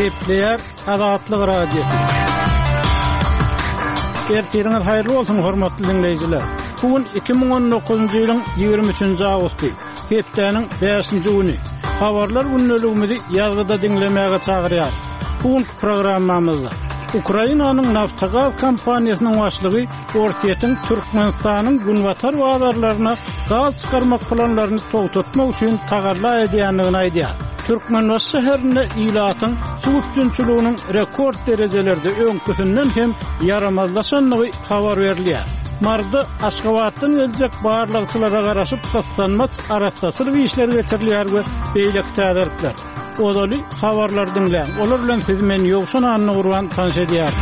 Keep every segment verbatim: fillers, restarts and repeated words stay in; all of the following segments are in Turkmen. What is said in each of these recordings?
Gepleyer Azatlyk radiosu. Ertiriniz hayırlı olsun hormatly dinleyijiler. Bugün iki ming on dokuzuncu ýylyň ýygrimi üçinji awgusty. Hepdeniň beşinji güni. Habarlar günnäligimizi ýazgyda dinlemäge çagyrýar. Bugün programmamyzda Ukrainanyň Naftagaz kompaniýasynyň başlygy Ortiýetiň Türkmenistanyň günwatar bazarlaryna gaz çykarmak planlaryny toňtatmak üçin tagarla edýändigini aýdýar. Türkmenbaş şäherinde ilatyň suwutjunçylygynyň rekord derejelerde öňküsünden hem yaramazlaşanlygy habar berilýär. Marda Aşgabatdan geljek barlykçylara garaşyp satlanmaç araçdasylyk işleri geçirilýär we beýlek täderler. Odaly habarlar dinleň. Olar bilen siz men ýokşan anny gurban tanış edýär.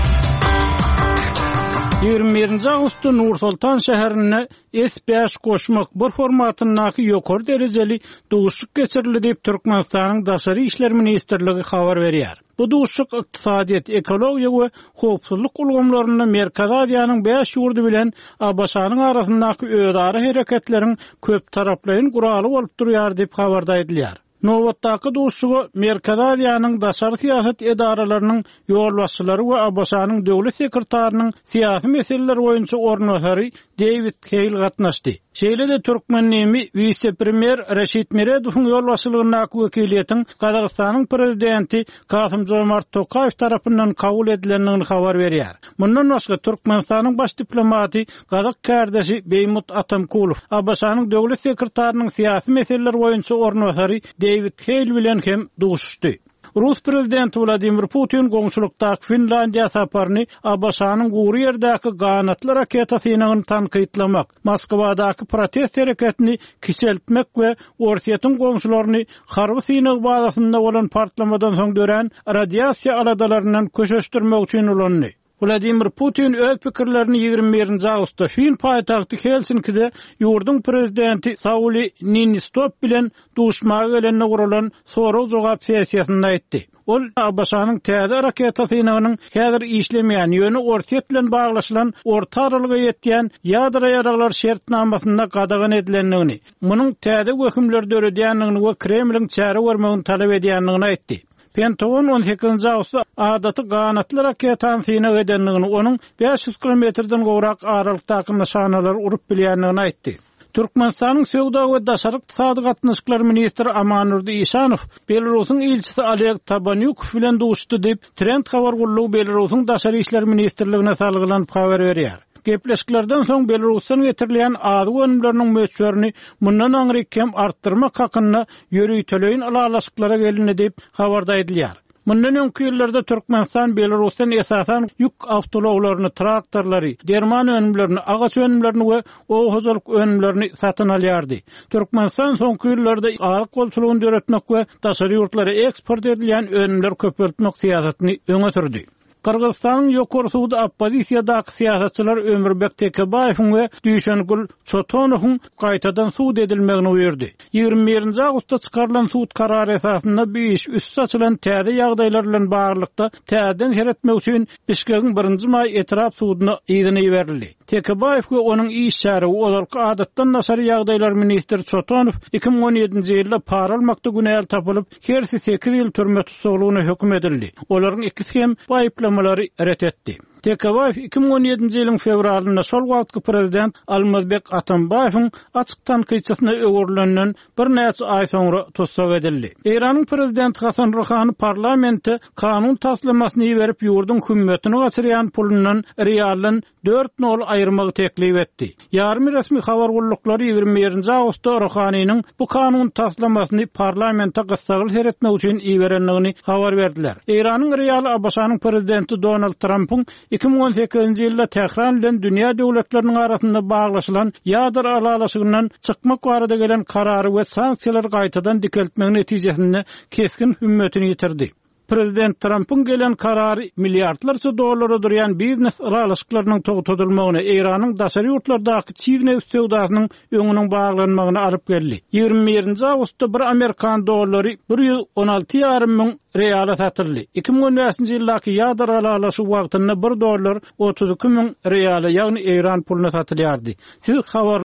ýygrimi birinji awgustda Nur-Sultan şäherine S beş goşmak bir formatyndaky ýokary derejeli duguşyk geçirildi diýip Türkmenistanyň daşary işler ministrligi habar berýär. Bu duguşyk ykdysadyýet, ekologiýa we howpsuzlyk ulgamlaryny Merkez Aziýanyň beş ýurdy bilen Abaşanyň arasyndaky öýdary hereketleriň köp taraplaryň guraly bolup durýar diýip habarda edilýär. Nowatdaky duguşygy Merkez Aziýanyň daşary siýasat edaralarynyň ýolbaşçylary we Abaşanyň döwlet sekretarynyň siýasy meseleler boýunça ornwatary David Keil gatnaşdy. Şeýle-de Türkmennimi vice-premier Reşit Meredowyň ýolbaşçylygyndaky wekiliýetiň Gazagystanyň prezidenti Kasym Jomart Tokaýew tarapyndan kabul edilendigini habar berýär. Mundan başga Türkmenistanyň baş diplomaty Gazak kärdeşi Beýmut Atamkulow Abaşanyň döwlet sekretarynyň siýasy meseleler boýunça ornwatary David Keil bilen hem duguşdy. Rus prezidenti Vladimir Putin goňşulukdaky Finlandiýa saparyny Abaşanyň gowry ýerdäki ganatly raketasyny tankytlamak, Moskwadaky protest hereketini kiseltmek we Ortiýetiň goňşularyny harby synyk bazasynda bolan partlamadan soň dören radiasiýa aladalaryndan köçeşdirmek üçin ulandy. Vladimir Putin öz pikirlerini ýygrimi birinji awgustda Fin paýtagty Helsinkide ýurdun prezidenti Sauli Niinistö bilen duşmaga gelende guralan sorag jogap sessiýasynda aýtdy. Ol Abaşanyň täze raketasynyň häzir işlemeýän ýöne Ortiýet bilen baglaşylan orta aralyga ýetýän ýadra ýaraglar şertnamasynda gadagan edilendigini, munyň täze hökümler döredýändigini we Kremliň çäre görmegini talap edýändigini aýtdy. Pentagon on sekizinji awgustda adaty ganatly raketany syna edenligini, onuň beş ýüz kilometrden gowrak aralykdaky nyşanalar urup bilýändigini aýtdy. Türkmenistanyň Söwda we daşary ykdysady gatnaşyklary ministri Amanurdy Işanow Belarusyň ilçisi Oleg Tabanyuk bilen duguşdy diýip Trend habar gullugy Belarusyň daşary işler ministrligine salgylan habar berýär. Gepleşiklerden soň Belarusdan getirilýän ady önümleriniň möçberini mundan aňry kem artdyrmak hakyna ýörüýteleýin alalaşyklara gelindi diýip habarda edilýär. Mundan öňki ýylllarda Türkmenistan Belarusdan esasan ýük awtologlaryny, traktorlary, derman önümlerini, agaç önümlerini we oğuzlyk önümlerini satyn alýardy. Türkmenistan soňky ýyllarda alyk golçulugyny döretmek we daşary ýurtlara eksport edilýän önümler köpeltmek siýasatyny öňe sürdi. Kırgızstanyň ýokary suwda oppozisiýadaky siýasatçylar Ömürbek Tekebaýewiň we Düýşengül Çotonowyň gaýtadan suwd edilmegini öýerdi. ýygrimi birinji awgustda çykarylan suwd karary esasynda bu iş üst açylan täze ýagdaýlar bilen baglykda täzeden heretmek üçin Bişkegiň birinji may etraf suwdyna ýygyny berildi. Tekebaýew we onuň iş şäheri olarky adatdan naşary ýagdaýlar ministri Çotonow iki ming on ýedinji ýylda para almakda günäl tapylyp kersi sekiz ýyl türme tutsagylygyna hökm edildi. Olaryň ikisi hem baýplamaly ret etdi. Tekebaýew iki ming on ýedinji ýylyň fevralynda şol wagtky prezident Almazbek Atambaýewiň açykdan kıçysyna öwürlenen bir näçe ay soňra tutsak edildi. Iranyň prezidenti Hasan Rouhany parlamenti kanun taslamasyny berip ýurdun hükümetini gaçyrýan pulundan realyn dört nol aýyrmagy teklip etdi. Ýarmy resmi habar gullukları ýygrimi birinji awgustda Rouhanyň bu kanun taslamasyny parlamentde gysgaly heretmek üçin iberenligini habar berdiler. Iranyň real Abaşanyň prezidenti Donald Trumpyň iki ming on sekizinji ýylda Tehran bilen dünýä döwletleriniň arasynda baglaşylan ýadra alalaşygynyň çykmak barada gelen karary we sanksiýalar gaýtadan dikeltmek netijesinde keskin hümmetini ýitirdi. Prezident Trump'ın gelen kararı milyardlarca dolara durýan biznes alalaşyklarynyň toňtatylmagyna, Iranyň daşary ýurtlardaky çiğne söwdasynyň öňüniň baglanmagyna alyp geldi. ýygrimi birinji awgustda bir Amerikan dollary bir ýüz on alty ýarym ming reala satyldy. iki ming on beşinji ýyldaky ýadra alalaşyk wagtynda bir dollar otuz iki ming reala, ýagny Iran puluna satylýardy. Siz habar